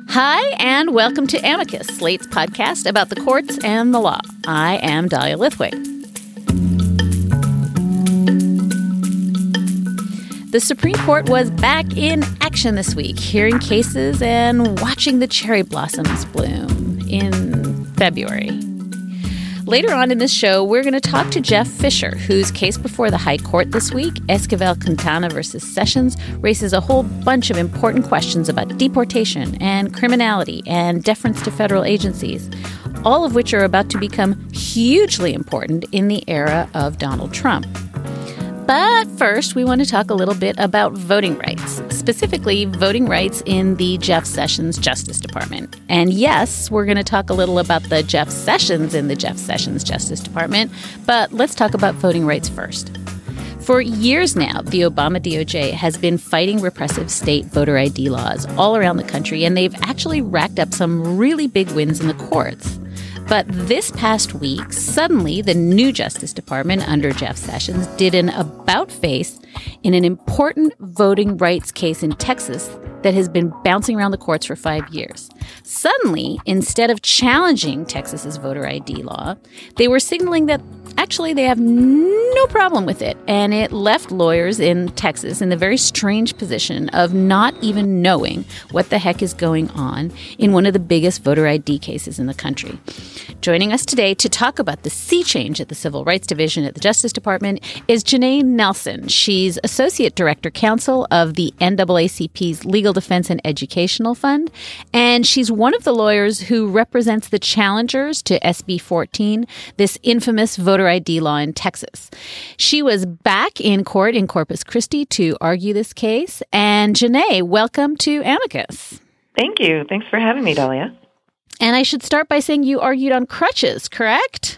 Hi, and welcome to Amicus, Slate's podcast about the courts and the law. I am Dahlia Lithwick. The Supreme Court was back in action this week, hearing cases and watching the cherry blossoms bloom in February. Later on in this show, we're going to talk to Jeff Fisher, whose case before the High Court this week, Esquivel-Quintana versus Sessions, raises a whole bunch of important questions about deportation and criminality and deference to federal agencies, all of which are about to become hugely important in the era of Donald Trump. But first, we want to talk a little bit about voting rights, specifically voting rights in the Jeff Sessions Justice Department. And yes, we're going to talk a little about the Jeff Sessions in the Jeff Sessions Justice Department, but let's talk about voting rights first. For years now, the Obama DOJ has been fighting repressive state voter ID laws all around the country, and they've actually racked up some really big wins in the courts. But this past week, suddenly the new Justice Department under Jeff Sessions did an about-face in an important voting rights case in Texas that has been bouncing around the courts for 5 years. Suddenly, instead of challenging Texas's voter ID law, they were signaling that actually they have no problem with it. And it left lawyers in Texas in the very strange position of not even knowing what the heck is going on in one of the biggest voter ID cases in the country. Joining us today to talk about the sea change at the Civil Rights Division at the Justice Department is Janae Nelson. She's Associate Director Counsel of the NAACP's Legal Defense and Educational Fund, and she's one of the lawyers who represents the challengers to SB 14, this infamous voter ID law in Texas. She was back in court in Corpus Christi to argue this case. And Janae, welcome to Amicus. Thank you. Thanks for having me, Dahlia. And I should start by saying you argued on crutches, correct?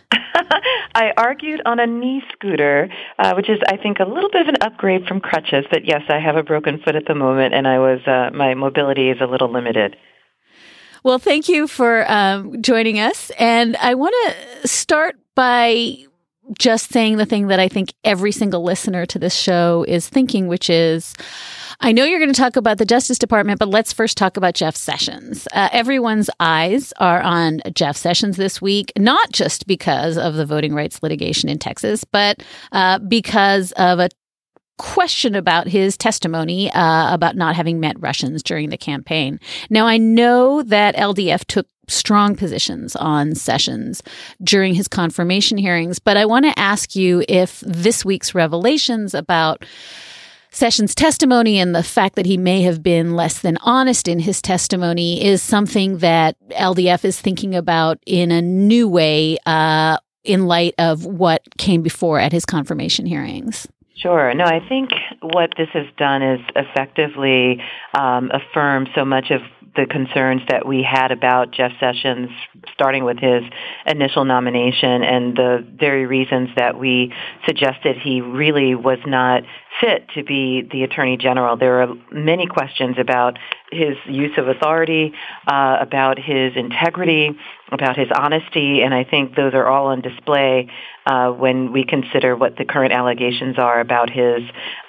I argued on a knee scooter, which is, I think, a little bit of an upgrade from crutches. But yes, I have a broken foot at the moment, and my mobility is a little limited. Well, thank you for joining us. And I want to start by just saying the thing that I think every single listener to this show is thinking, which is, I know you're going to talk about the Justice Department, but let's first talk about Jeff Sessions. Everyone's eyes are on Jeff Sessions this week, not just because of the voting rights litigation in Texas, but because of a question about his testimony about not having met Russians during the campaign. Now, I know that LDF took strong positions on Sessions during his confirmation hearings, but I want to ask you if this week's revelations about Sessions' testimony and the fact that he may have been less than honest in his testimony is something that LDF is thinking about in a new way in light of what came before at his confirmation hearings. Sure. No, I think what this has done is effectively affirm so much of the concerns that we had about Jeff Sessions, starting with his initial nomination and the very reasons that we suggested he really was not fit to be the Attorney General. There are many questions about his use of authority, about his integrity, about his honesty, and I think those are all on display when we consider what the current allegations are about his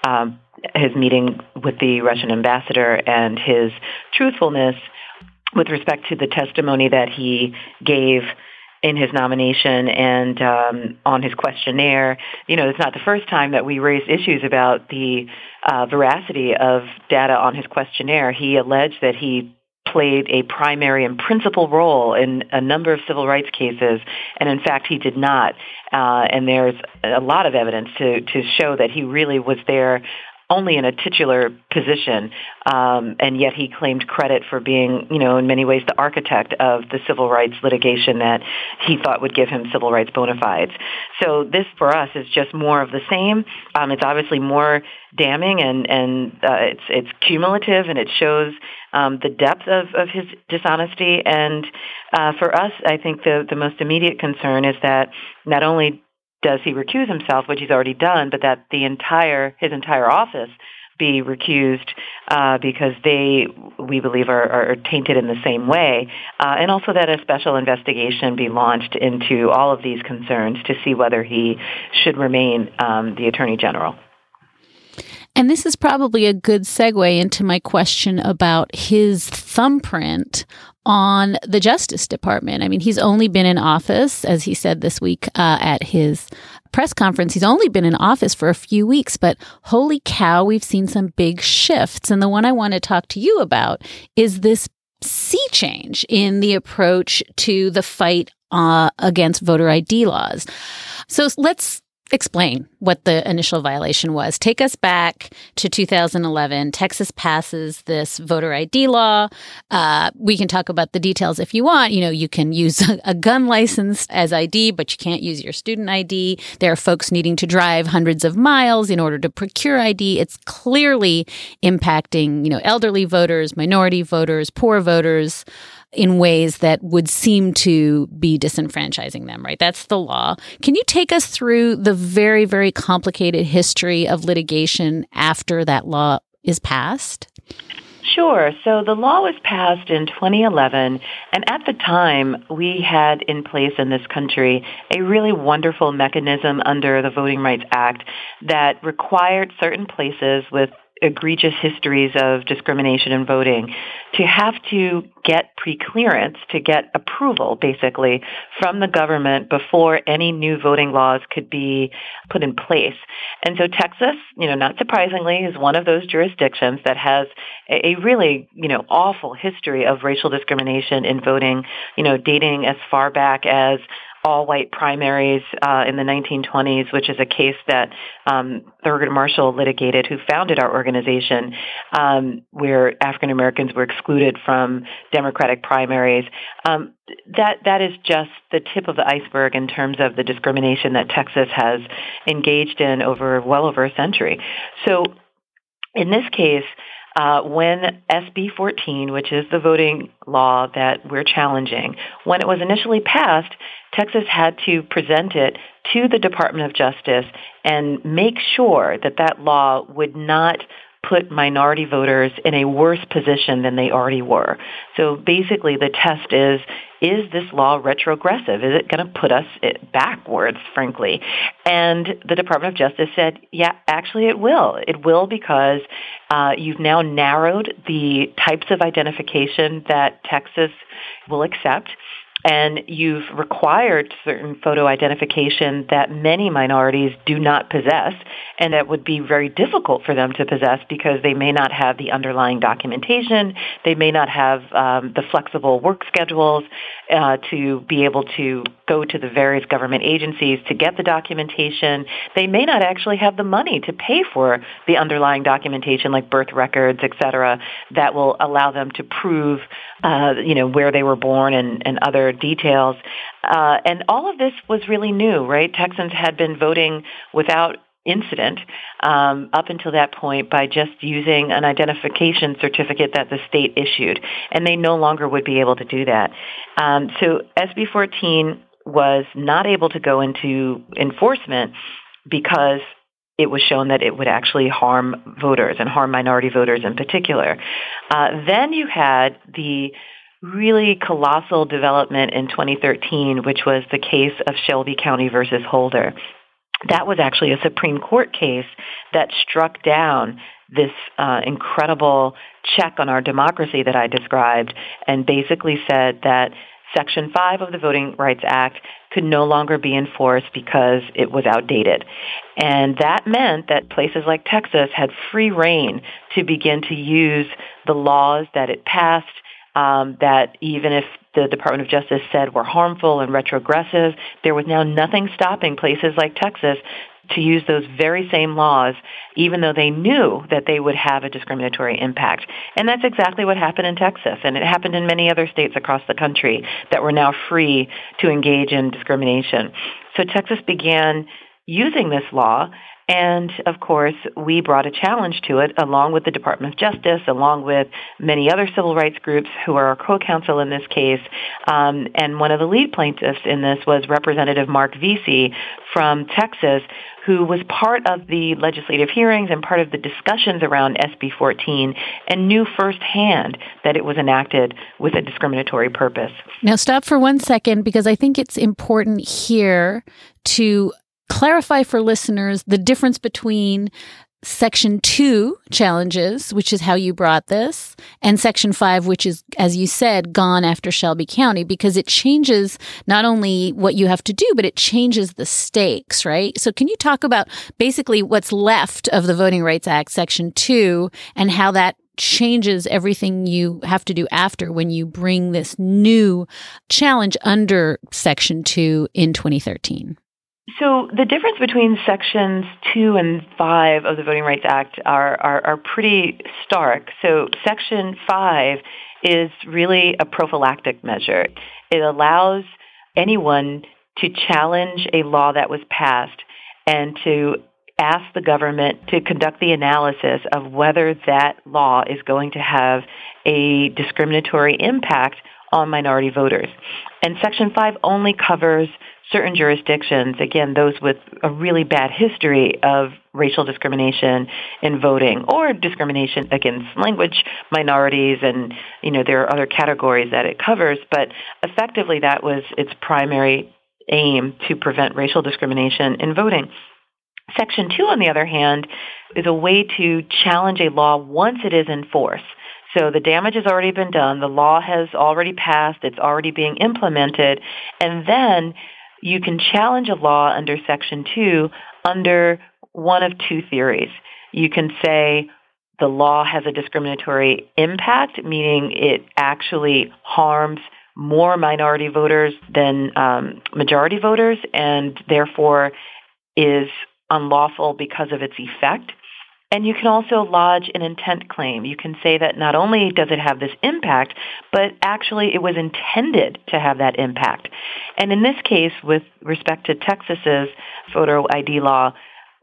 meeting with the Russian ambassador and his truthfulness with respect to the testimony that he gave in his nomination and on his questionnaire. You know, it's not the first time that we raised issues about the veracity of data on his questionnaire. He alleged that he played a primary and principal role in a number of civil rights cases, and in fact he did not. And there's a lot of evidence to show that he really was there only in a titular position, and yet he claimed credit for being, you know, in many ways the architect of the civil rights litigation that he thought would give him civil rights bona fides. So this, for us, is just more of the same. It's obviously more damning, and it's cumulative, and it shows the depth of his dishonesty. And for us, I think the most immediate concern is that not only does he recuse himself, which he's already done, but that his entire office be recused because we believe, are tainted in the same way, and also that a special investigation be launched into all of these concerns to see whether he should remain the Attorney General. And this is probably a good segue into my question about his thumbprint on the Justice Department. I mean, he's only been in office, as he said this week at his press conference, he's only been in office for a few weeks, but holy cow, we've seen some big shifts. And the one I want to talk to you about is this sea change in the approach to the fight against voter ID laws. So let's explain what the initial violation was. Take us back to 2011. Texas passes this voter ID law. We can talk about the details if you want. You know, you can use a gun license as ID, but you can't use your student ID. There are folks needing to drive hundreds of miles in order to procure ID. It's clearly impacting, elderly voters, minority voters, poor voters, in ways that would seem to be disenfranchising them, right? That's the law. Can you take us through the very, very complicated history of litigation after that law is passed? Sure. So the law was passed in 2011, and at the time, we had in place in this country a really wonderful mechanism under the Voting Rights Act that required certain places with egregious histories of discrimination in voting to have to get pre-clearance, to get approval, basically, from the government before any new voting laws could be put in place. And so Texas, not surprisingly, is one of those jurisdictions that has a really, awful history of racial discrimination in voting, dating as far back as all-white primaries in the 1920s, which is a case that Thurgood Marshall litigated, who founded our organization, where African Americans were excluded from Democratic primaries. That is just the tip of the iceberg in terms of the discrimination that Texas has engaged in well over a century. So in this case, when SB 14, which is the voting law that we're challenging, when it was initially passed, Texas had to present it to the Department of Justice and make sure that that law would not put minority voters in a worse position than they already were. So basically the test is this law retrogressive? Is it going to put us backwards, frankly? And the Department of Justice said, yeah, actually it will. It will because you've now narrowed the types of identification that Texas will accept. And you've required certain photo identification that many minorities do not possess, and that would be very difficult for them to possess because they may not have the underlying documentation, they may not have the flexible work schedules to be able to go to the various government agencies to get the documentation. They may not actually have the money to pay for the underlying documentation like birth records, et cetera, that will allow them to prove where they were born and other details. And all of this was really new, right? Texans had been voting without incident up until that point by just using an identification certificate that the state issued, and they no longer would be able to do that. So SB 14 was not able to go into enforcement because it was shown that it would actually harm voters and harm minority voters in particular. Then you had the really colossal development in 2013, which was the case of Shelby County versus Holder. That was actually a Supreme Court case that struck down this incredible check on our democracy that I described and basically said that Section 5 of the Voting Rights Act could no longer be enforced because it was outdated. And that meant that places like Texas had free rein to begin to use the laws that it passed, that even if the Department of Justice said were harmful and retrogressive, there was now nothing stopping places like Texas to use those very same laws, even though they knew that they would have a discriminatory impact. And that's exactly what happened in Texas, and it happened in many other states across the country that were now free to engage in discrimination. So Texas began using this law, and of course, we brought a challenge to it along with the Department of Justice, along with many other civil rights groups who are our co-counsel in this case. And one of the lead plaintiffs in this was Representative Mark Vesey from Texas, who was part of the legislative hearings and part of the discussions around SB 14 and knew firsthand that it was enacted with a discriminatory purpose. Now, stop for 1 second, because I think it's important here to clarify for listeners the difference between Section 2 challenges, which is how you brought this, and Section 5, which is, as you said, gone after Shelby County, because it changes not only what you have to do, but it changes the stakes, right? So can you talk about basically what's left of the Voting Rights Act, Section 2, and how that changes everything you have to do after when you bring this new challenge under Section 2 in 2013? So the difference between Sections 2 and 5 of the Voting Rights Act are pretty stark. So Section 5 is really a prophylactic measure. It allows anyone to challenge a law that was passed and to ask the government to conduct the analysis of whether that law is going to have a discriminatory impact on minority voters. And Section 5 only covers certain jurisdictions, again, those with a really bad history of racial discrimination in voting or discrimination against language minorities, and, there are other categories that it covers, but effectively that was its primary aim, to prevent racial discrimination in voting. Section 2, on the other hand, is a way to challenge a law once it is in force. So the damage has already been done, the law has already passed, it's already being implemented, and then you can challenge a law under Section 2 under one of two theories. You can say the law has a discriminatory impact, meaning it actually harms more minority voters than majority voters, and therefore is unlawful because of its effect. And you can also lodge an intent claim. You can say that not only does it have this impact, but actually it was intended to have that impact. And in this case, with respect to Texas's voter ID law,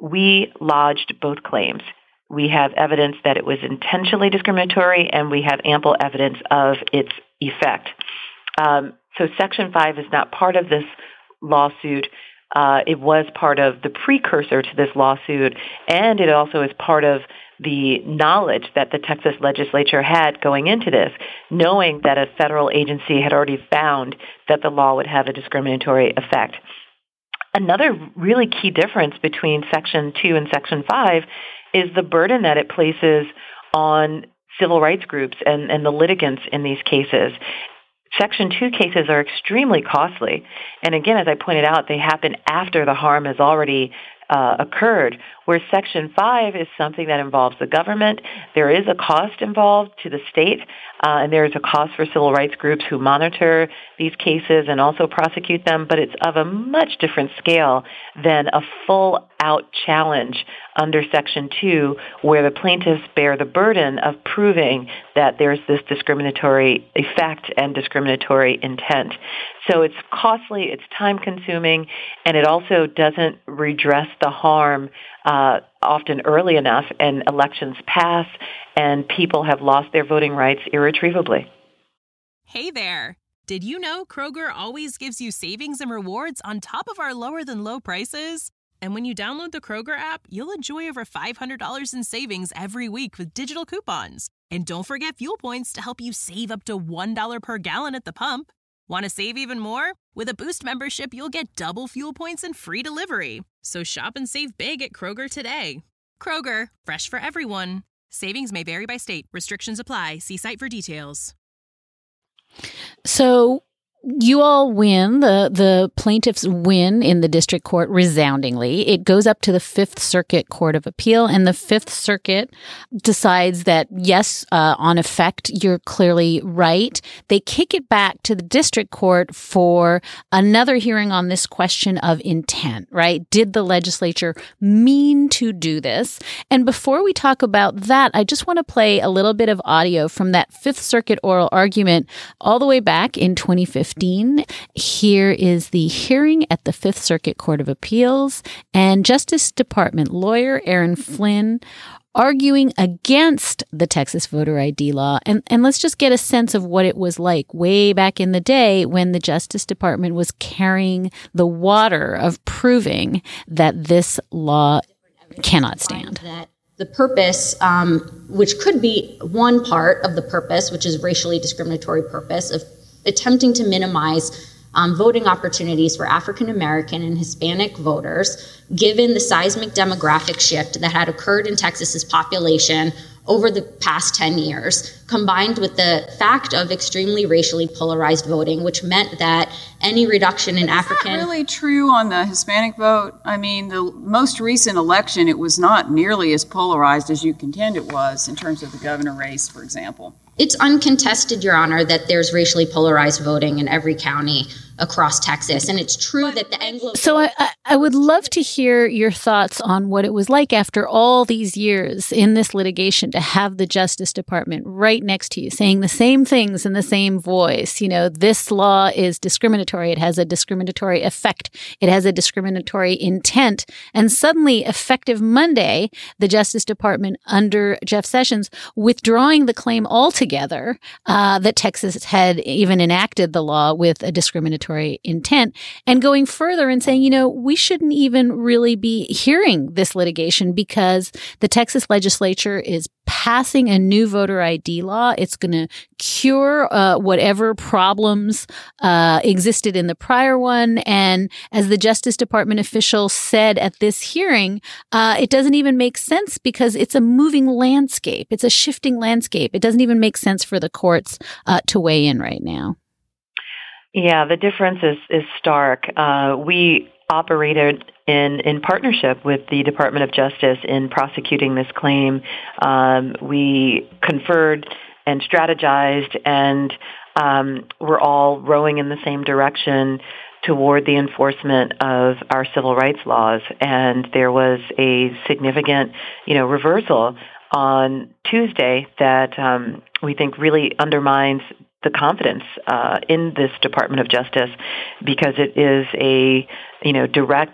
we lodged both claims. We have evidence that it was intentionally discriminatory, and we have ample evidence of its effect. So Section 5 is not part of this lawsuit. It was part of the precursor to this lawsuit, and it also is part of the knowledge that the Texas legislature had going into this, knowing that a federal agency had already found that the law would have a discriminatory effect. Another really key difference between Section 2 and Section 5 is the burden that it places on civil rights groups and the litigants in these cases. Section 2 cases are extremely costly. And again, as I pointed out, they happen after the harm has already occurred, where Section 5 is something that involves the government. There is a cost involved to the state, and there is a cost for civil rights groups who monitor these cases and also prosecute them, but it's of a much different scale than a full-out challenge under Section 2, where the plaintiffs bear the burden of proving that there's this discriminatory effect and discriminatory intent. So it's costly, it's time-consuming, and it also doesn't redress the harm often early enough, and elections pass, and people have lost their voting rights irretrievably. Hey there! Did you know Kroger always gives you savings and rewards on top of our lower-than-low prices? And when you download the Kroger app, you'll enjoy over $500 in savings every week with digital coupons. And don't forget fuel points to help you save up to $1 per gallon at the pump. Want to save even more? With a Boost membership, you'll get double fuel points and free delivery. So shop and save big at Kroger today. Kroger, fresh for everyone. Savings may vary by state. Restrictions apply. See site for details. So you all win, the plaintiffs win in the district court resoundingly. It goes up to the Fifth Circuit Court of Appeal, and the Fifth Circuit decides that, yes, on effect, you're clearly right. They kick it back to the district court for another hearing on this question of intent, right? Did the legislature mean to do this? And before we talk about that, I just want to play a little bit of audio from that Fifth Circuit oral argument all the way back in 2015. Here is the hearing at the Fifth Circuit Court of Appeals, and Justice Department lawyer Aaron Flynn arguing against the Texas voter ID law. And let's just get a sense of what it was like way back in the day when the Justice Department was carrying the water of proving that this law cannot stand. The purpose, which could be one part of the purpose, which is racially discriminatory purpose of attempting to minimize voting opportunities for African American and Hispanic voters, given the seismic demographic shift that had occurred in Texas's population over the past 10 years, combined with the fact of extremely racially polarized voting, which meant that any reduction in African... Is that really true on the Hispanic vote? I mean, the most recent election, it was not nearly as polarized as you contend it was in terms of the governor race, for example. It's uncontested, Your Honor, that there's racially polarized voting in every county across Texas. And it's true that the Anglo... So I would love to hear your thoughts on what it was like after all these years in this litigation to have the Justice Department right next to you saying the same things in the same voice. You know, this law is discriminatory. It has a discriminatory effect. It has a discriminatory intent. And suddenly, effective Monday, the Justice Department under Jeff Sessions withdrawing the claim altogether that Texas had even enacted the law with a discriminatory intent, and going further and saying, you know, we shouldn't even really be hearing this litigation because the Texas legislature is passing a new voter ID law. It's going to cure whatever problems existed in the prior one. And as the Justice Department official said at this hearing, it doesn't even make sense because it's a moving landscape. It's a shifting landscape. It doesn't even make sense for the courts to weigh in right now. Yeah, the difference is stark. We operated in partnership with the Department of Justice in prosecuting this claim. We conferred and strategized, and we're all rowing in the same direction toward the enforcement of our civil rights laws. And there was a significant, reversal on Tuesday that we think really undermines the confidence in this Department of Justice, because it is a direct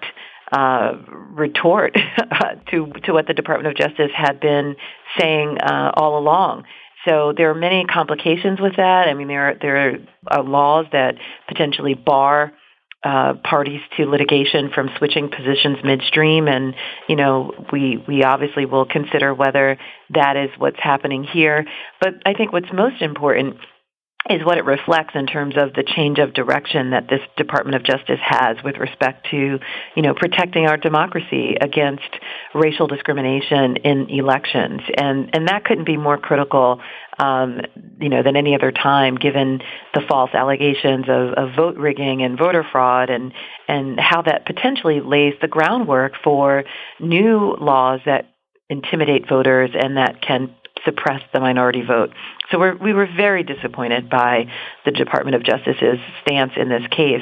retort to what the Department of Justice had been saying all along. So there are many complications with that. I mean, there are laws that potentially bar parties to litigation from switching positions midstream, and we obviously will consider whether that is what's happening here. But I think what's most important is what it reflects in terms of the change of direction that this Department of Justice has with respect to, protecting our democracy against racial discrimination in elections. And that couldn't be more critical, than any other time, given the false allegations of vote rigging and voter fraud, and how that potentially lays the groundwork for new laws that intimidate voters and that can suppress the minority vote. So we were very disappointed by the Department of Justice's stance in this case.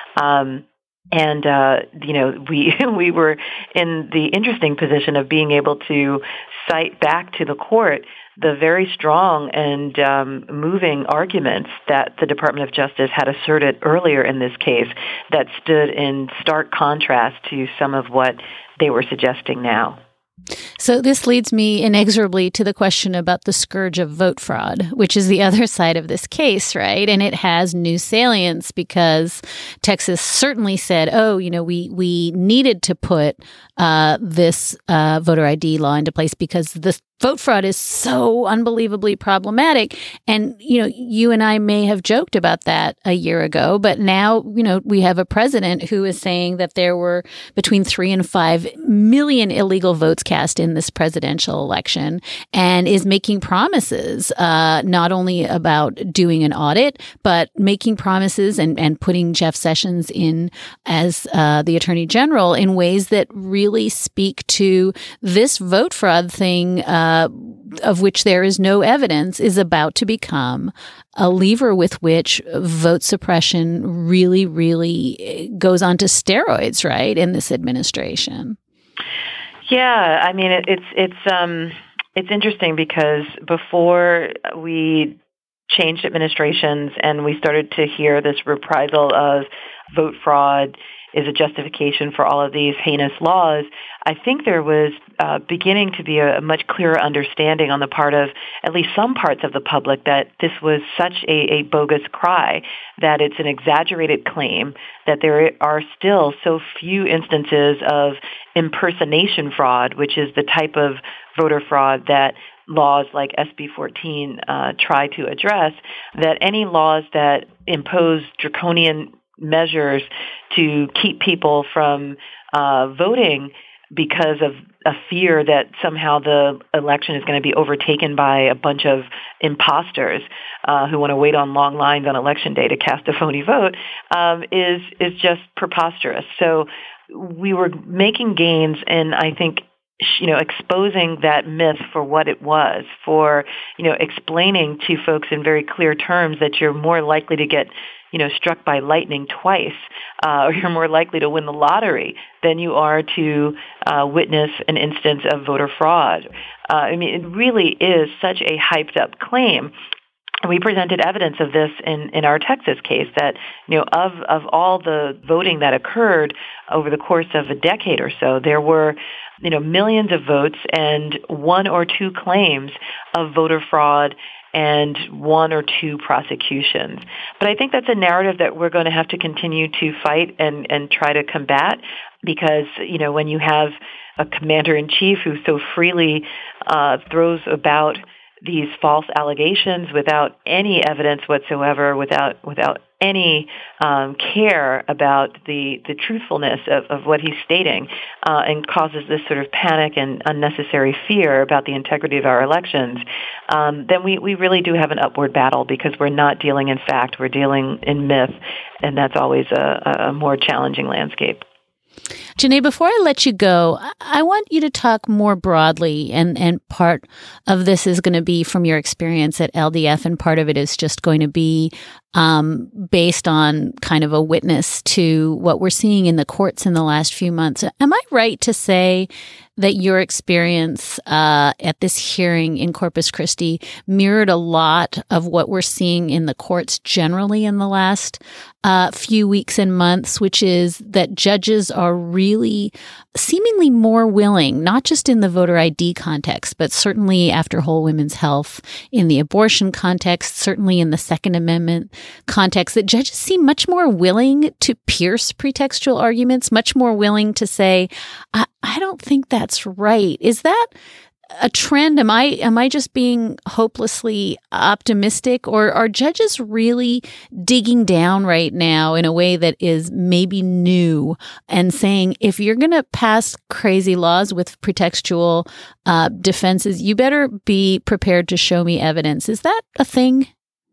We were in the interesting position of being able to cite back to the court the very strong and moving arguments that the Department of Justice had asserted earlier in this case that stood in stark contrast to some of what they were suggesting now. So this leads me inexorably to the question about the scourge of vote fraud, which is the other side of this case, right? And it has new salience because Texas certainly said, we needed to put this voter ID law into place because the vote fraud is so unbelievably problematic. And, you and I may have joked about that a year ago, but now, we have a president who is saying that there were between 3 and 5 million illegal votes cast in this presidential election, and is making promises, not only about doing an audit, but making promises and putting Jeff Sessions in as the Attorney General in ways that really speak to this vote fraud thing, of which there is no evidence, is about to become a lever with which vote suppression really, really goes onto steroids, right, in this administration. Yeah, I mean, it's interesting because before we changed administrations and we started to hear this reprisal of vote fraud is a justification for all of these heinous laws, I think there was beginning to be a much clearer understanding on the part of at least some parts of the public that this was such a bogus cry, that it's an exaggerated claim, that there are still so few instances of impersonation fraud, which is the type of voter fraud that laws like SB 14 try to address, that any laws that impose draconian measures to keep people from voting because of a fear that somehow the election is going to be overtaken by a bunch of imposters who want to wait on long lines on Election Day to cast a phony vote is just preposterous. So we were making gains, and I think exposing that myth for what it was, for, explaining to folks in very clear terms that you're more likely to get, struck by lightning twice, or you're more likely to win the lottery than you are to witness an instance of voter fraud. It really is such a hyped up claim. We presented evidence of this in our Texas case that, of all the voting that occurred over the course of a decade or so, there were, millions of votes and one or two claims of voter fraud and one or two prosecutions. But I think that's a narrative that we're going to have to continue to fight and try to combat because, when you have a commander-in-chief who so freely throws about these false allegations without any evidence whatsoever, without any care about the truthfulness of what he's stating, and causes this sort of panic and unnecessary fear about the integrity of our elections, then we really do have an upward battle because we're not dealing in fact, we're dealing in myth, and that's always a more challenging landscape. Janae, before I let you go, I want you to talk more broadly, and part of this is going to be from your experience at LDF, and part of it is just going to be based on kind of a witness to what we're seeing in the courts in the last few months. Am I right to say that your experience at this hearing in Corpus Christi mirrored a lot of what we're seeing in the courts generally in the last few weeks and months, which is that judges are really seemingly more willing, not just in the voter ID context, but certainly after Whole Women's Health, in the abortion context, certainly in the Second Amendment context, that judges seem much more willing to pierce pretextual arguments, much more willing to say, I don't think that's right. Is that a trend? Am I just being hopelessly optimistic, or are judges really digging down right now in a way that is maybe new and saying, if you're going to pass crazy laws with pretextual defenses, you better be prepared to show me evidence? Is that a thing?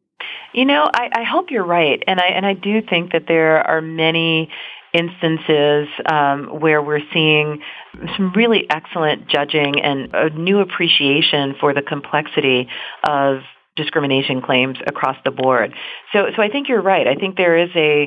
I hope you're right, and I do think that there are many instances where we're seeing some really excellent judging and a new appreciation for the complexity of discrimination claims across the board. So I think you're right. I think there is a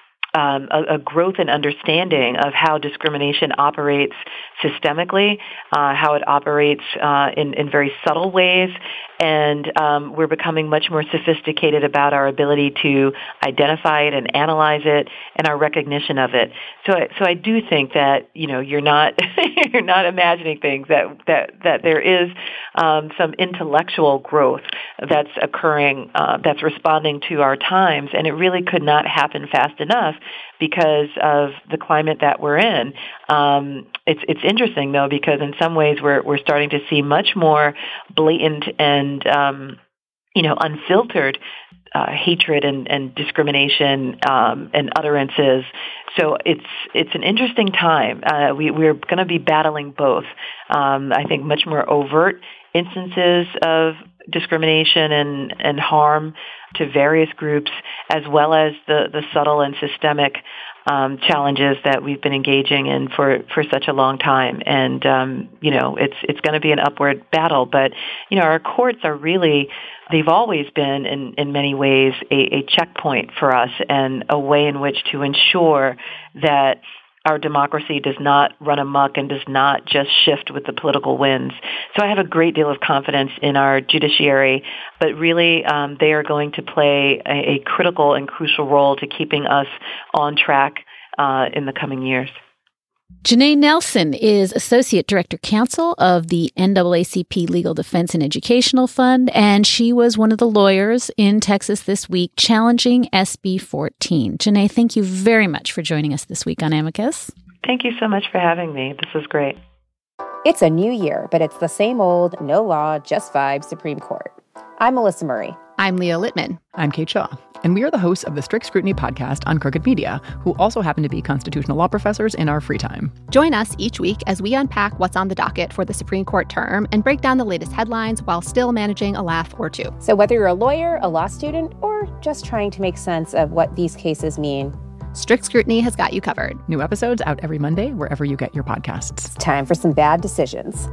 growth and understanding of how discrimination operates systemically, how it operates in very subtle ways, and we're becoming much more sophisticated about our ability to identify it and analyze it and our recognition of it. So I do think that you're not you're not imagining things, that there is some intellectual growth that's occurring, that's responding to our times, and it really could not happen fast enough because of the climate that we're in. It's interesting though, because in some ways we're starting to see much more blatant and unfiltered hatred and discrimination and utterances. So it's an interesting time. We're going to be battling both. I think much more overt instances of discrimination and harm to various groups, as well as the subtle and systemic challenges that we've been engaging in for such a long time. And, it's going to be an upward battle. But, our courts are really, they've always been in many ways a checkpoint for us and a way in which to ensure that our democracy does not run amok and does not just shift with the political winds. So I have a great deal of confidence in our judiciary, but really they are going to play a critical and crucial role to keeping us on track in the coming years. Janae Nelson is Associate Director Counsel of the NAACP Legal Defense and Educational Fund, and she was one of the lawyers in Texas this week challenging SB 14. Janae, thank you very much for joining us this week on Amicus. Thank you so much for having me. This was great. It's a new year, but it's the same old, no law, just vibes Supreme Court. I'm Melissa Murray. I'm Leah Littman. I'm Kate Shaw, and we are the hosts of the Strict Scrutiny podcast on Crooked Media, who also happen to be constitutional law professors in our free time. Join us each week as we unpack what's on the docket for the Supreme Court term and break down the latest headlines while still managing a laugh or two. So whether you're a lawyer, a law student, or just trying to make sense of what these cases mean, Strict Scrutiny has got you covered. New episodes out every Monday, wherever you get your podcasts. it's time for some bad decisions.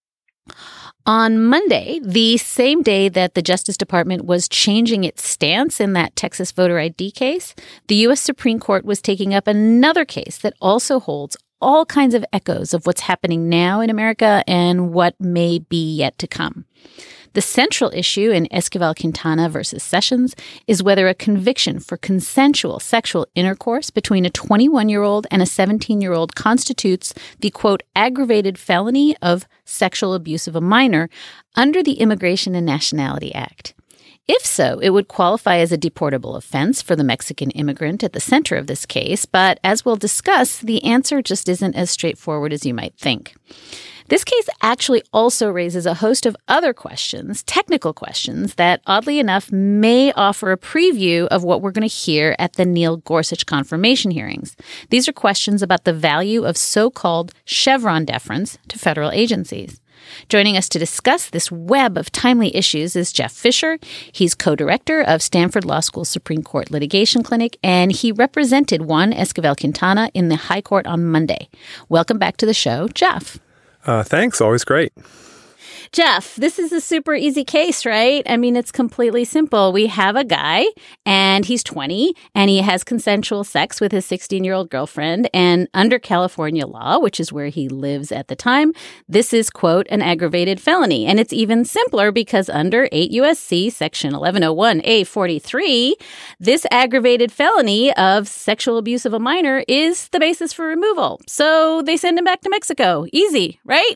On Monday, the same day that the Justice Department was changing its stance in that Texas voter ID case, the U.S. Supreme Court was taking up another case that also holds all kinds of echoes of what's happening now in America and what may be yet to come. The central issue in Esquivel-Quintana versus Sessions is whether a conviction for consensual sexual intercourse between a 21-year-old and a 17-year-old constitutes the, quote, aggravated felony of sexual abuse of a minor under the Immigration and Nationality Act. If so, it would qualify as a deportable offense for the Mexican immigrant at the center of this case, but as we'll discuss, the answer just isn't as straightforward as you might think. This case actually also raises a host of other questions, technical questions, that oddly enough may offer a preview of what we're going to hear at the Neil Gorsuch confirmation hearings. These are questions about the value of so-called Chevron deference to federal agencies. Joining us to discuss this web of timely issues is Jeff Fisher. He's co-director of Stanford Law School's Supreme Court Litigation Clinic, and he represented Juan Esquivel-Quintana in the High Court on Monday. Welcome back to the show, Jeff. Thanks. Always great. Jeff, this is a super easy case, right? I mean, it's completely simple. We have a guy, and he's 20, and he has consensual sex with his 16-year-old girlfriend. And under California law, which is where he lives at the time, this is, quote, an aggravated felony. And it's even simpler because under 8 U.S.C. Section 1101A43, this aggravated felony of sexual abuse of a minor is the basis for removal. So they send him back to Mexico. Easy, right?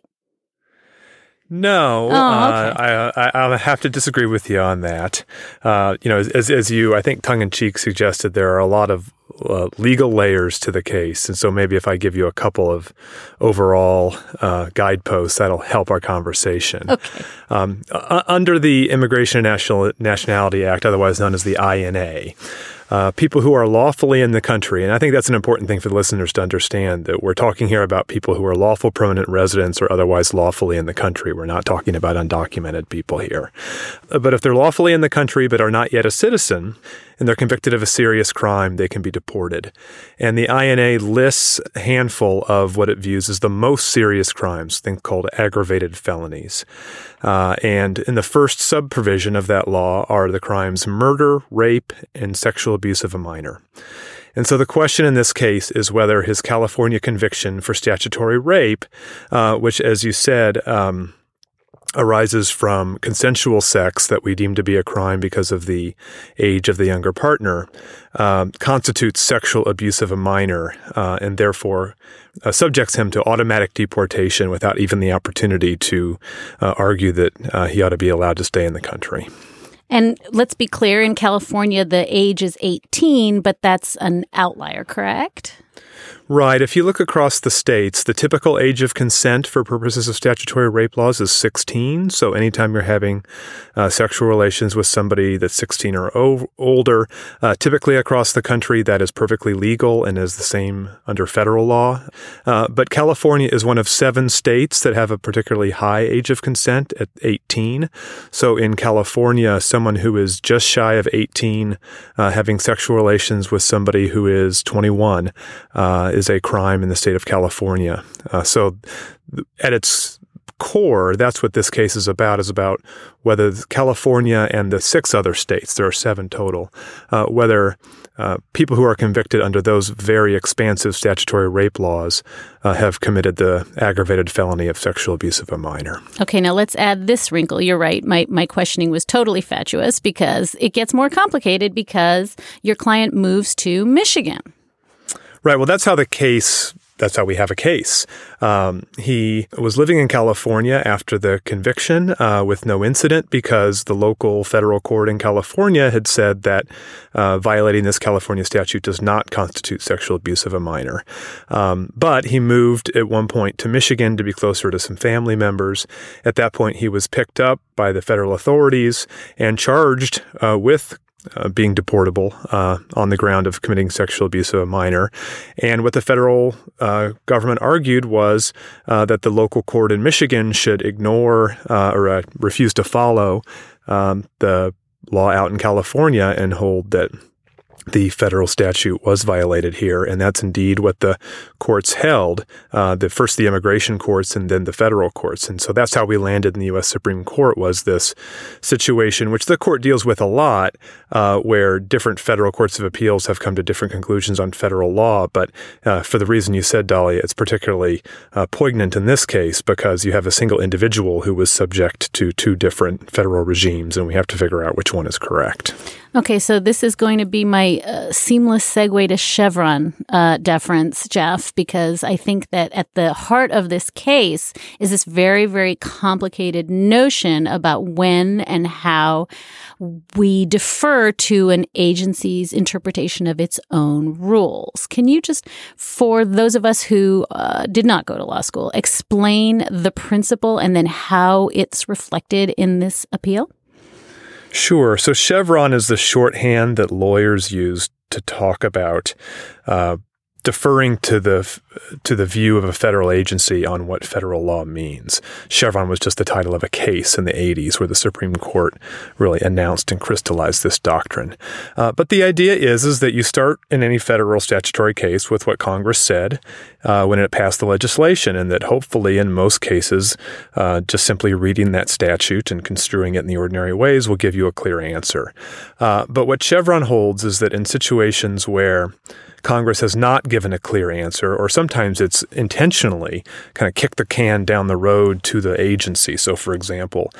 No, okay. I'll have to disagree with you on that. As you, I think, tongue-in-cheek suggested, there are a lot of legal layers to the case. And so maybe if I give you a couple of overall guideposts, that'll help our conversation. Okay. Under the Immigration and Nationality Act, otherwise known as the INA, people who are lawfully in the country, and I think that's an important thing for the listeners to understand, that we're talking here about people who are lawful permanent residents or otherwise lawfully in the country. We're not talking about undocumented people here. But if they're lawfully in the country but are not yet a citizen, and they're convicted of a serious crime, they can be deported. And the INA lists a handful of what it views as the most serious crimes, things called aggravated felonies. And in the first sub-provision of that law are the crimes murder, rape, and sexual abuse of a minor. And so the question in this case is whether his California conviction for statutory rape, which, as you said, arises from consensual sex that we deem to be a crime because of the age of the younger partner, constitutes sexual abuse of a minor, and therefore subjects him to automatic deportation without even the opportunity to argue that he ought to be allowed to stay in the country. And let's be clear, in California, the age is 18, but that's an outlier, correct? Right. If you look across the states, the typical age of consent for purposes of statutory rape laws is 16. So anytime you're having sexual relations with somebody that's 16 or older, typically across the country, that is perfectly legal and is the same under federal law. But California is one of 7 states that have a particularly high age of consent at 18. So in California, someone who is just shy of 18 having sexual relations with somebody who is 21 is a crime in the state of California. So at its core, that's what this case is about whether California and the 6 other states, there are 7 total, whether people who are convicted under those very expansive statutory rape laws have committed the aggravated felony of sexual abuse of a minor. Okay, now let's add this wrinkle. You're right. My questioning was totally fatuous because it gets more complicated because your client moves to Michigan. Right. Well, that's how the case that's how we have a case. He was living in California after the conviction with no incident because the local federal court in California had said that violating this California statute does not constitute sexual abuse of a minor. But he moved at one point to Michigan to be closer to some family members. At that point, he was picked up by the federal authorities and charged with being deportable on the ground of committing sexual abuse of a minor. And what the federal government argued was that the local court in Michigan should ignore or refuse to follow the law out in California and hold that the federal statute was violated here. And that's indeed what the courts held, first the immigration courts and then the federal courts. And so that's how we landed in the U.S. Supreme Court, was this situation, which the court deals with a lot, where different federal courts of appeals have come to different conclusions on federal law. But for the reason you said, Dahlia, it's particularly poignant in this case because you have a single individual who was subject to two different federal regimes, and we have to figure out which one is correct. Okay, so this is going to be my seamless segue to Chevron deference, Jeff, because I think that at the heart of this case is this very, very complicated notion about when and how we defer to an agency's interpretation of its own rules. Can you just, for those of us who did not go to law school, explain the principle and then how it's reflected in this appeal? Sure. So Chevron is the shorthand that lawyers use to talk about deferring to the view of a federal agency on what federal law means. Chevron was just the title of a case in the 80s where the Supreme Court really announced and crystallized this doctrine. But the idea is that you start in any federal statutory case with what Congress said when it passed the legislation, and that hopefully in most cases just simply reading that statute and construing it in the ordinary ways will give you a clear answer. But what Chevron holds is that in situations where Congress has not given a clear answer, or sometimes it's intentionally kind of kicked the can down the road to the agency. So, for example,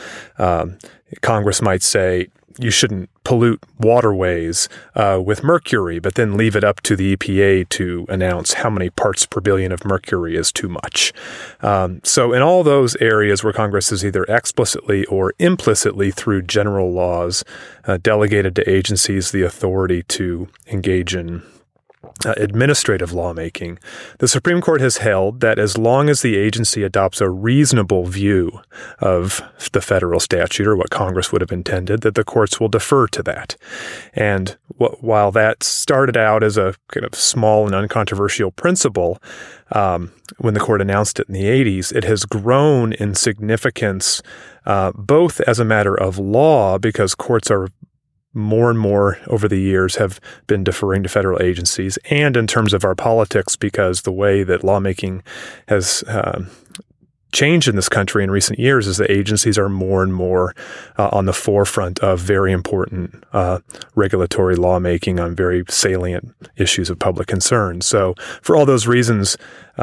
Congress might say you shouldn't pollute waterways with mercury, but then leave it up to the EPA to announce how many parts per billion of mercury is too much. So in all those areas where Congress has either explicitly or implicitly through general laws delegated to agencies the authority to engage in administrative lawmaking, the Supreme Court has held that as long as the agency adopts a reasonable view of the federal statute or what Congress would have intended, that the courts will defer to that. And while that started out as a kind of small and uncontroversial principle, when the court announced it in the 80s, it has grown in significance both as a matter of law, because courts are more and more over the years have been deferring to federal agencies, and in terms of our politics, because the way that lawmaking has changed in this country in recent years is that agencies are more and more on the forefront of very important regulatory lawmaking on very salient issues of public concern. So for all those reasons,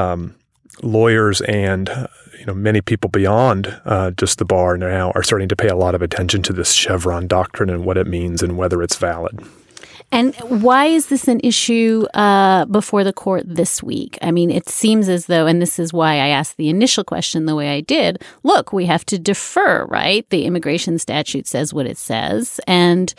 lawyers and many people beyond just the bar now are starting to pay a lot of attention to this Chevron doctrine and what it means and whether it's valid. And why is this an issue before the court this week? I mean, it seems as though, and this is why I asked the initial question the way I did, look, we have to defer, right? The immigration statute says what it says, and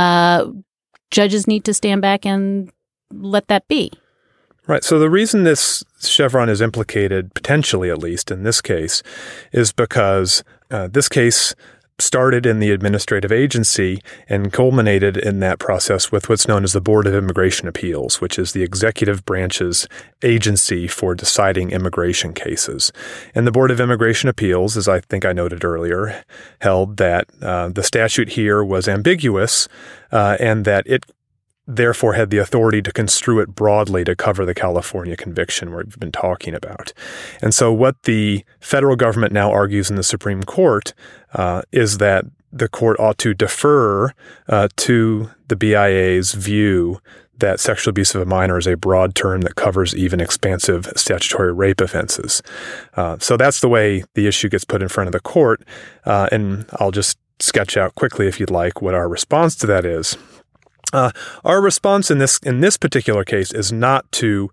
judges need to stand back and let that be. Right. So the reason this Chevron is implicated, potentially at least in this case, is because this case started in the administrative agency and culminated in that process with what's known as the Board of Immigration Appeals, which is the executive branch's agency for deciding immigration cases. And the Board of Immigration Appeals, as I think I noted earlier, held that the statute here was ambiguous and that it therefore had the authority to construe it broadly to cover the California conviction we've been talking about. And so what the federal government now argues in the Supreme Court is that the court ought to defer to the BIA's view that sexual abuse of a minor is a broad term that covers even expansive statutory rape offenses. So that's the way the issue gets put in front of the court. And I'll just sketch out quickly, if you'd like, what our response to that is. Our response in this particular case is not to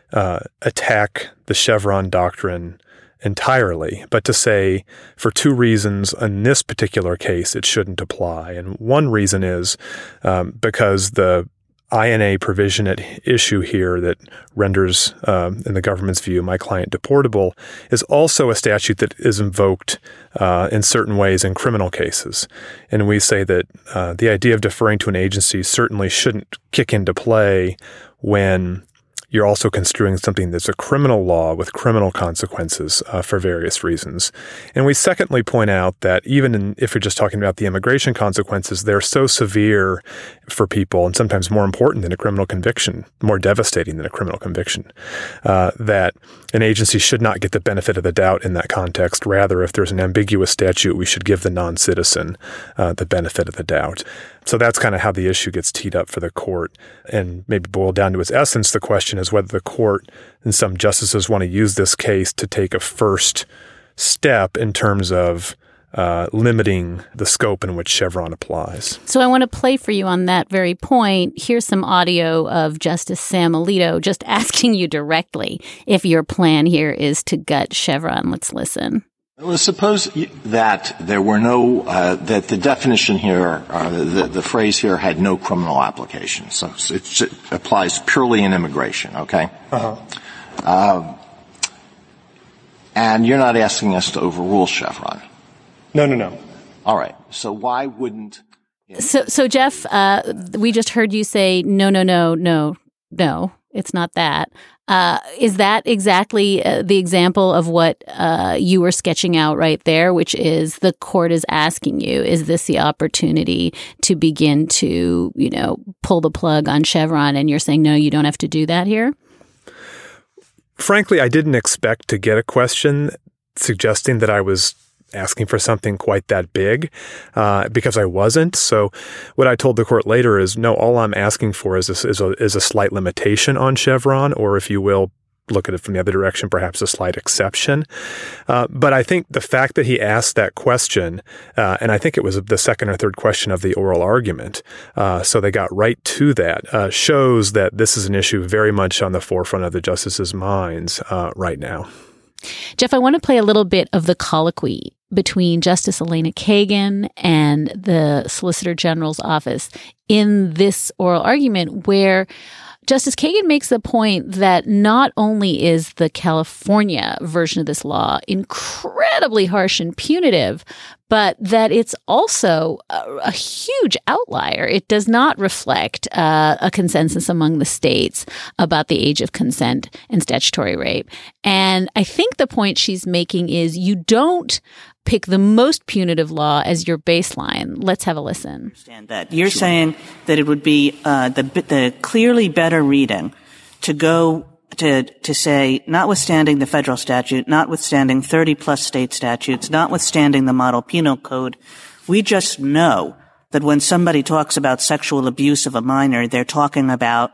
attack the Chevron doctrine entirely, but to say for two reasons in this particular case it shouldn't apply. And one reason is because the INA provision at issue here that renders, in the government's view, my client deportable is also a statute that is invoked in certain ways in criminal cases. And we say that the idea of deferring to an agency certainly shouldn't kick into play when you're also construing something that's a criminal law with criminal consequences for various reasons. And we secondly point out that even if you're just talking about the immigration consequences, they're so severe for people and sometimes more important than a criminal conviction, more devastating than a criminal conviction, that an agency should not get the benefit of the doubt in that context. Rather, if there's an ambiguous statute, we should give the non-citizen the benefit of the doubt. So that's kind of how the issue gets teed up for the court. And maybe boiled down to its essence, the question is whether the court and some justices want to use this case to take a first step in terms of limiting the scope in which Chevron applies. So I want to play for you on that very point. Here's some audio of Justice Sam Alito just asking you directly if your plan here is to gut Chevron. Let's listen. Well, suppose that there were no, that the definition here, the phrase here had no criminal application. So it applies purely in immigration, okay? And you're not asking us to overrule Chevron. No. All right. So why wouldn't... So Jeff, we just heard you say, no, it's not that. Is that exactly the example of what you were sketching out right there, which is the court is asking you, is this the opportunity to begin to, pull the plug on Chevron? And you're saying, no, you don't have to do that here? Frankly, I didn't expect to get a question suggesting that I was asking for something quite that big because I wasn't. So what I told the court later is, no, all I'm asking for is a slight limitation on Chevron, or if you will, look at it from the other direction, perhaps a slight exception. But I think the fact that he asked that question, and I think it was the second or third question of the oral argument, so they got right to that, shows that this is an issue very much on the forefront of the justices' minds right now. Jeff, I want to play a little bit of the colloquy between Justice Elena Kagan and the Solicitor General's office in this oral argument, where Justice Kagan makes the point that not only is the California version of this law incredibly harsh and punitive, but that it's also a huge outlier. It does not reflect a consensus among the states about the age of consent and statutory rape. And I think the point she's making is you don't pick the most punitive law as your baseline. Let's have a listen. Understand that. You're saying that it would be the clearly better reading to go to say, notwithstanding the federal statute, notwithstanding 30-plus state statutes, notwithstanding the model penal code, we just know that when somebody talks about sexual abuse of a minor, they're talking about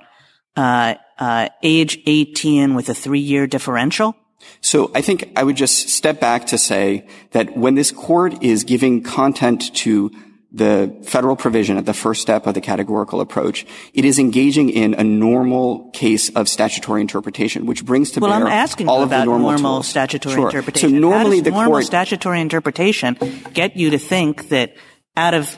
age 18 with a 3-year differential? So I think I would just step back to say that when this court is giving content to the federal provision at the first step of the categorical approach, it is engaging in a normal case of statutory interpretation, which brings to bear I'm asking all of the normal tools. Statutory Sure. interpretation. So normally How does the normal court statutory interpretation get you to think that out of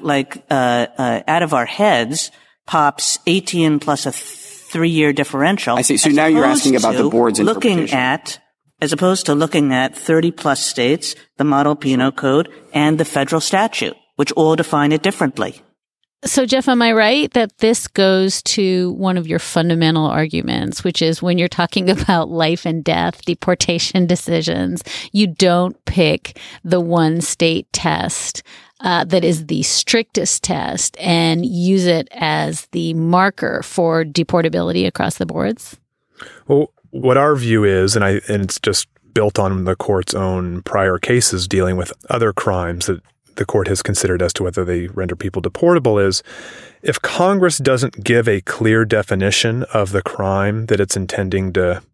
our heads pops 18 plus a 3-year differential? I see. So now you're asking about the board's interpretation. As opposed to looking at 30-plus states, the model penal code, and the federal statute, which all define it differently. So, Jeff, am I right that this goes to one of your fundamental arguments, which is when you're talking about life and death, deportation decisions, you don't pick the one state test that is the strictest test and use it as the marker for deportability across the boards? Well, what our view is, and it's just built on the court's own prior cases dealing with other crimes that the court has considered as to whether they render people deportable, is if Congress doesn't give a clear definition of the crime that it's intending to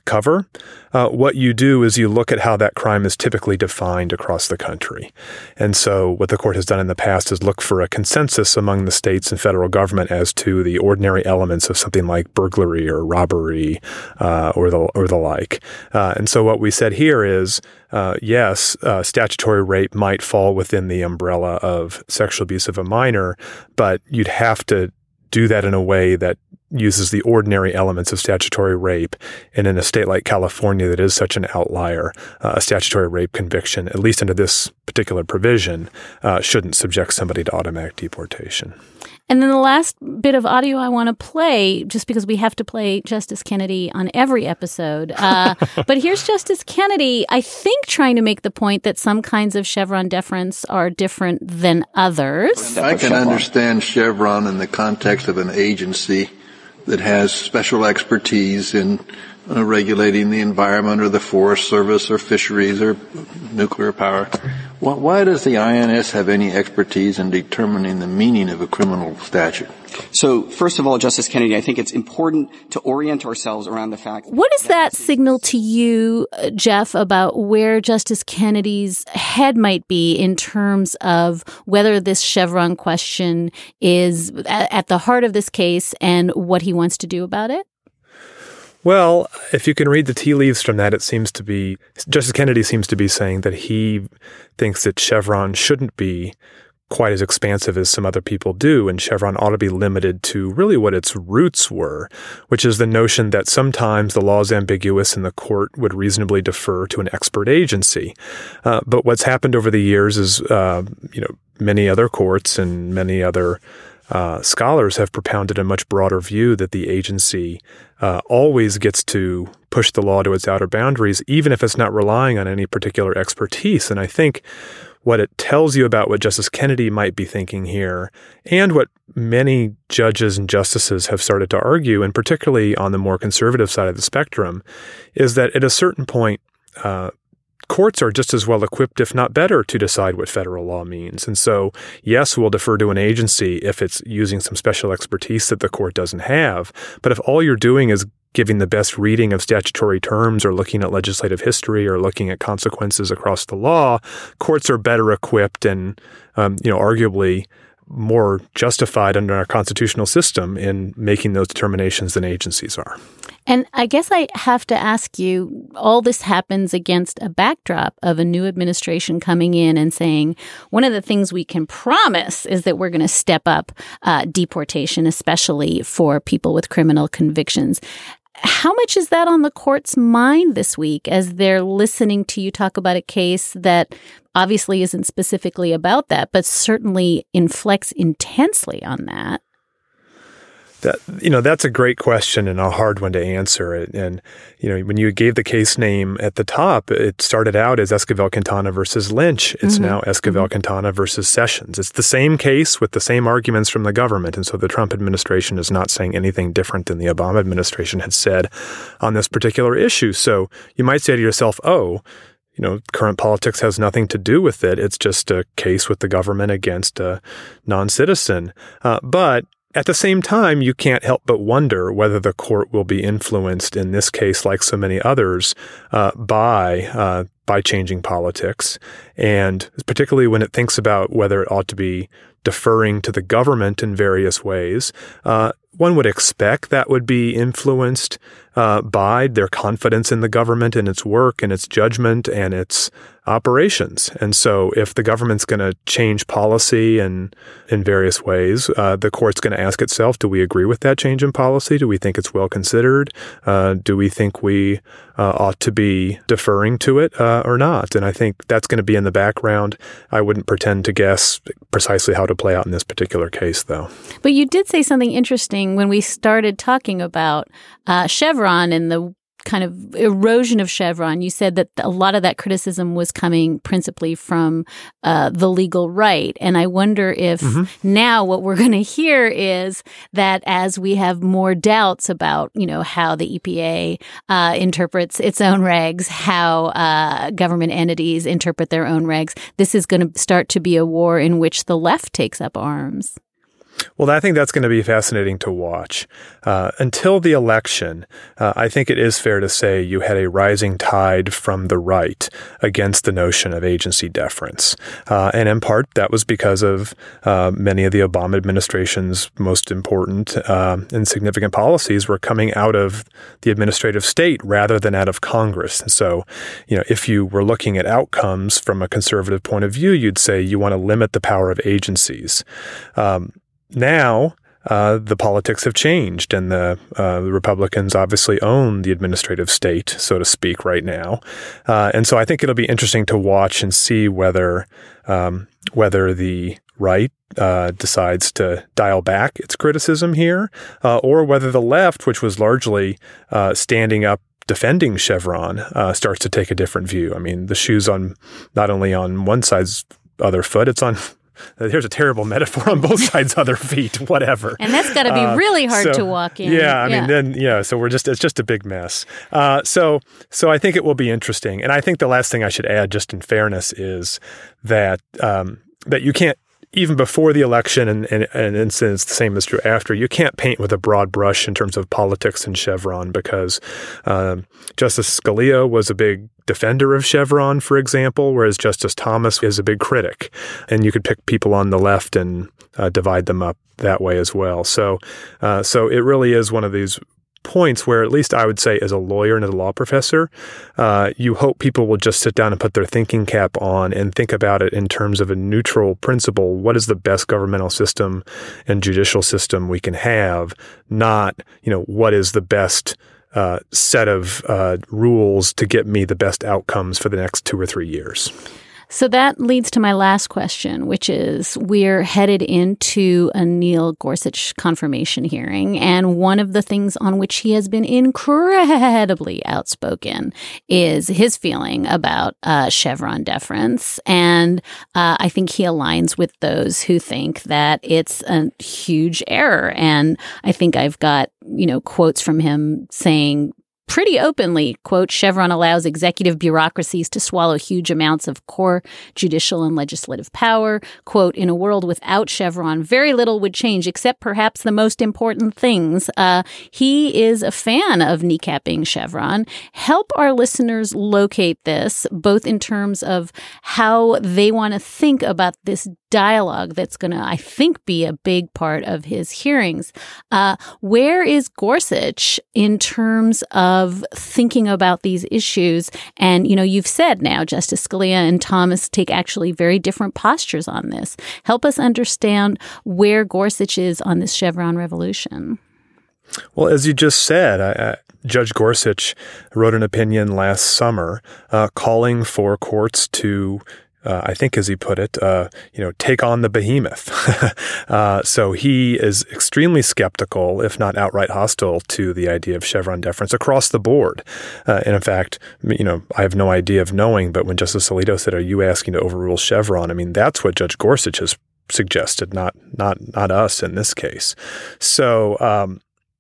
cover. What you do is you look at how that crime is typically defined across the country. And so what the court has done in the past is look for a consensus among the states and federal government as to the ordinary elements of something like burglary or robbery or the like. And so what we said here is, yes, statutory rape might fall within the umbrella of sexual abuse of a minor, but you'd have to do that in a way that uses the ordinary elements of statutory rape. And in a state like California that is such an outlier, a statutory rape conviction, at least under this particular provision, shouldn't subject somebody to automatic deportation. And then the last bit of audio I want to play, just because we have to play Justice Kennedy on every episode. But here's Justice Kennedy, I think, trying to make the point that some kinds of Chevron deference are different than others. I can understand Chevron in the context of an agency that has special expertise in regulating the environment or the Forest Service or fisheries or nuclear power. Why does the INS have any expertise in determining the meaning of a criminal statute? So, first of all, Justice Kennedy, I think it's important to orient ourselves around the fact. What does that signal to you, Jeff, about where Justice Kennedy's head might be in terms of whether this Chevron question is at the heart of this case and what he wants to do about it? Well, if you can read the tea leaves from that, it seems to be, Justice Kennedy seems to be saying that he thinks that Chevron shouldn't be quite as expansive as some other people do, and Chevron ought to be limited to really what its roots were, which is the notion that sometimes the law is ambiguous and the court would reasonably defer to an expert agency. But what's happened over the years is, many other courts and many other scholars have propounded a much broader view that the agency always gets to push the law to its outer boundaries, even if it's not relying on any particular expertise. And I think what it tells you about what Justice Kennedy might be thinking here, and what many judges and justices have started to argue, and particularly on the more conservative side of the spectrum, is that at a certain point, courts are just as well equipped, if not better, to decide what federal law means. And so, yes, we'll defer to an agency if it's using some special expertise that the court doesn't have. But if all you're doing is giving the best reading of statutory terms or looking at legislative history or looking at consequences across the law, courts are better equipped and, arguably more justified under our constitutional system in making those determinations than agencies are. And I guess I have to ask you, all this happens against a backdrop of a new administration coming in and saying, one of the things we can promise is that we're going to step up deportation, especially for people with criminal convictions. How much is that on the court's mind this week as they're listening to you talk about a case that obviously isn't specifically about that, but certainly inflects intensely on that? That's a great question and a hard one to answer. And, when you gave the case name at the top, it started out as Esquivel-Quintana versus Lynch. It's now Esquivel-Quintana versus Sessions. It's the same case with the same arguments from the government. And so the Trump administration is not saying anything different than the Obama administration had said on this particular issue. So you might say to yourself, current politics has nothing to do with it. It's just a case with the government against a non-citizen. But at the same time, you can't help but wonder whether the court will be influenced in this case, like so many others, by changing politics, and particularly when it thinks about whether it ought to be deferring to the government in various ways. One would expect that would be influenced by their confidence in the government and its work and its judgment and its operations. And so if the government's going to change policy and in various ways, the court's going to ask itself, do we agree with that change in policy? Do we think it's well considered? Do we think we ought to be deferring to it or not? And I think that's going to be in the background. I wouldn't pretend to guess precisely how to play out in this particular case, though. But you did say something interesting when we started talking about Chevron and the kind of erosion of Chevron. You said that a lot of that criticism was coming principally from the legal right. And I wonder if now what we're going to hear is that as we have more doubts about, how the EPA interprets its own regs, how government entities interpret their own regs, this is going to start to be a war in which the left takes up arms. Well, I think that's going to be fascinating to watch. Until the election, I think it is fair to say you had a rising tide from the right against the notion of agency deference. And in part, that was because of many of the Obama administration's most important and significant policies were coming out of the administrative state rather than out of Congress. And so, if you were looking at outcomes from a conservative point of view, you'd say you want to limit the power of agencies. Now, the politics have changed, and the Republicans obviously own the administrative state, so to speak, right now. And so I think it'll be interesting to watch and see whether the right decides to dial back its criticism here, or whether the left, which was largely standing up defending Chevron, starts to take a different view. I mean, the shoe's on not only on one side's other foot, it's on here's a terrible metaphor, on both sides' other feet, whatever. And that's got to be really hard to walk in. Yeah, I mean, then, so it's just a big mess. So I think it will be interesting. And I think the last thing I should add, just in fairness, is that you can't, even before the election, and it's the same is true after, you can't paint with a broad brush in terms of politics in Chevron, because Justice Scalia was a big defender of Chevron, for example, whereas Justice Thomas is a big critic. And you could pick people on the left and divide them up that way as well. So it really is one of these points where, at least I would say as a lawyer and as a law professor, you hope people will just sit down and put their thinking cap on and think about it in terms of a neutral principle. What is the best governmental system and judicial system we can have? Not, what is the best set of rules to get me the best outcomes for the next 2 or 3 years. So that leads to my last question, which is, we're headed into a Neil Gorsuch confirmation hearing, and one of the things on which he has been incredibly outspoken is his feeling about Chevron deference. And I think he aligns with those who think that it's a huge error. And I think I've got, quotes from him saying pretty openly, quote, Chevron allows executive bureaucracies to swallow huge amounts of core judicial and legislative power. Quote, in a world without Chevron, very little would change except perhaps the most important things. He is a fan of kneecapping Chevron. Help our listeners locate this, both in terms of how they want to think about this dialogue that's going to, I think, be a big part of his hearings. Where is Gorsuch in terms of thinking about these issues? And, you've said now Justice Scalia and Thomas take actually very different postures on this. Help us understand where Gorsuch is on this Chevron revolution. Well, as you just said, Judge Gorsuch wrote an opinion last summer calling for courts to I think, as he put it, take on the behemoth. So he is extremely skeptical, if not outright hostile, to the idea of Chevron deference across the board. And in fact, I have no idea of knowing, but when Justice Alito said, "Are you asking to overrule Chevron?" I mean, that's what Judge Gorsuch has suggested, not us in this case. So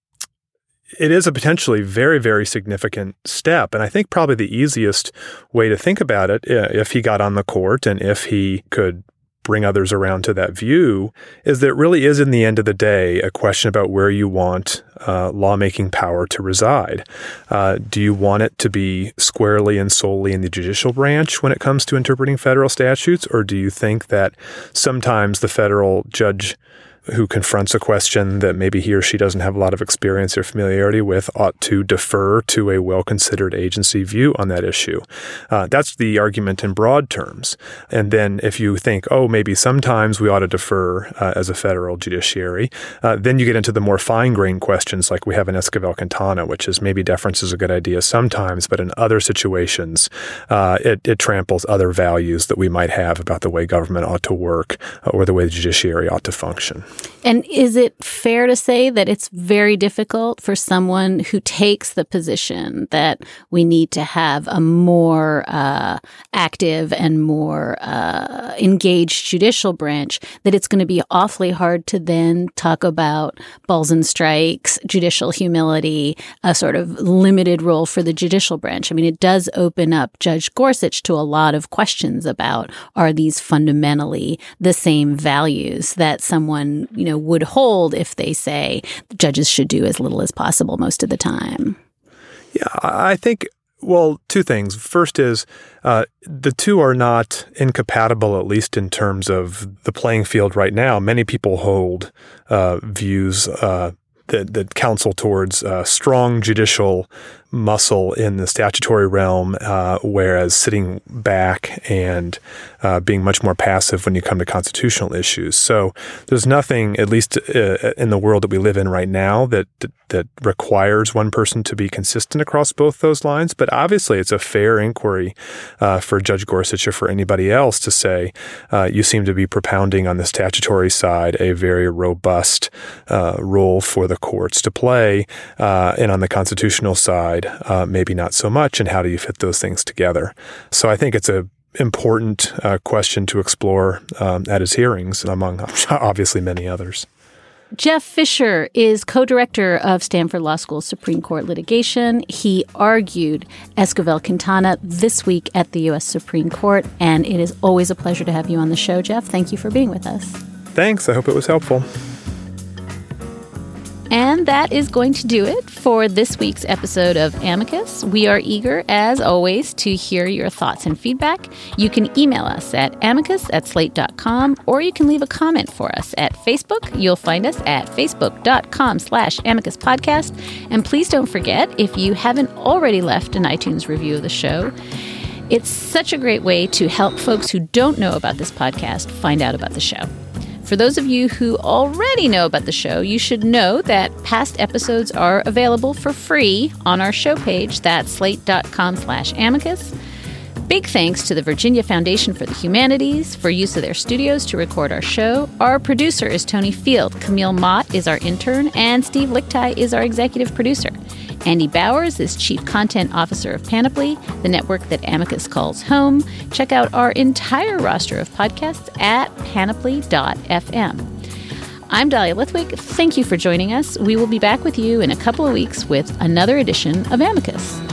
it is a potentially very, very significant step. And I think probably the easiest way to think about it, if he got on the court and if he could bring others around to that view, is that it really is, in the end of the day, a question about where you want lawmaking power to reside. Do you want it to be squarely and solely in the judicial branch when it comes to interpreting federal statutes? Or do you think that sometimes the federal judge who confronts a question that maybe he or she doesn't have a lot of experience or familiarity with ought to defer to a well-considered agency view on that issue? That's the argument in broad terms. And then if you think, maybe sometimes we ought to defer as a federal judiciary, then you get into the more fine-grained questions like we have in Esquivel-Quintana, which is maybe deference is a good idea sometimes, but in other situations, it tramples other values that we might have about the way government ought to work or the way the judiciary ought to function. And is it fair to say that it's very difficult for someone who takes the position that we need to have a more active and more engaged judicial branch, that it's going to be awfully hard to then talk about balls and strikes, judicial humility, a sort of limited role for the judicial branch? I mean, it does open up Judge Gorsuch to a lot of questions about, are these fundamentally the same values that someone, would hold if they say judges should do as little as possible most of the time? Yeah, I think, two things. First is the two are not incompatible, at least in terms of the playing field right now. Many people hold views that counsel towards strong judicial muscle in the statutory realm, whereas sitting back and being much more passive when you come to constitutional issues. So there's nothing, at least in the world that we live in right now, that requires one person to be consistent across both those lines. But obviously, it's a fair inquiry for Judge Gorsuch or for anybody else to say, you seem to be propounding on the statutory side a very robust role for the courts to play, and on the constitutional side, maybe not so much, and how do you fit those things together? So I think it's a important question to explore at his hearings, among obviously many others. Jeff Fisher is co-director of Stanford Law School's Supreme Court litigation. He argued Esquivel-Quintana this week at the U.S. Supreme Court, and it is always a pleasure to have you on the show, Jeff. Thank you for being with us. Thanks. I hope it was helpful. And that is going to do it for this week's episode of Amicus. We are eager, as always, to hear your thoughts and feedback. You can email us at amicus@slate.com, or you can leave a comment for us at Facebook. You'll find us at facebook.com/amicuspodcast. And please don't forget, if you haven't already left an iTunes review of the show, it's such a great way to help folks who don't know about this podcast find out about the show. For those of you who already know about the show, you should know that past episodes are available for free on our show page. That's slate.com/amicus. Big thanks to the Virginia Foundation for the Humanities for use of their studios to record our show. Our producer is Tony Field. Camille Mott is our intern, and Steve Lichtai is our executive producer. Andy Bowers is Chief Content Officer of Panoply, the network that Amicus calls home. Check out our entire roster of podcasts at panoply.fm. I'm Dahlia Lithwick. Thank you for joining us. We will be back with you in a couple of weeks with another edition of Amicus.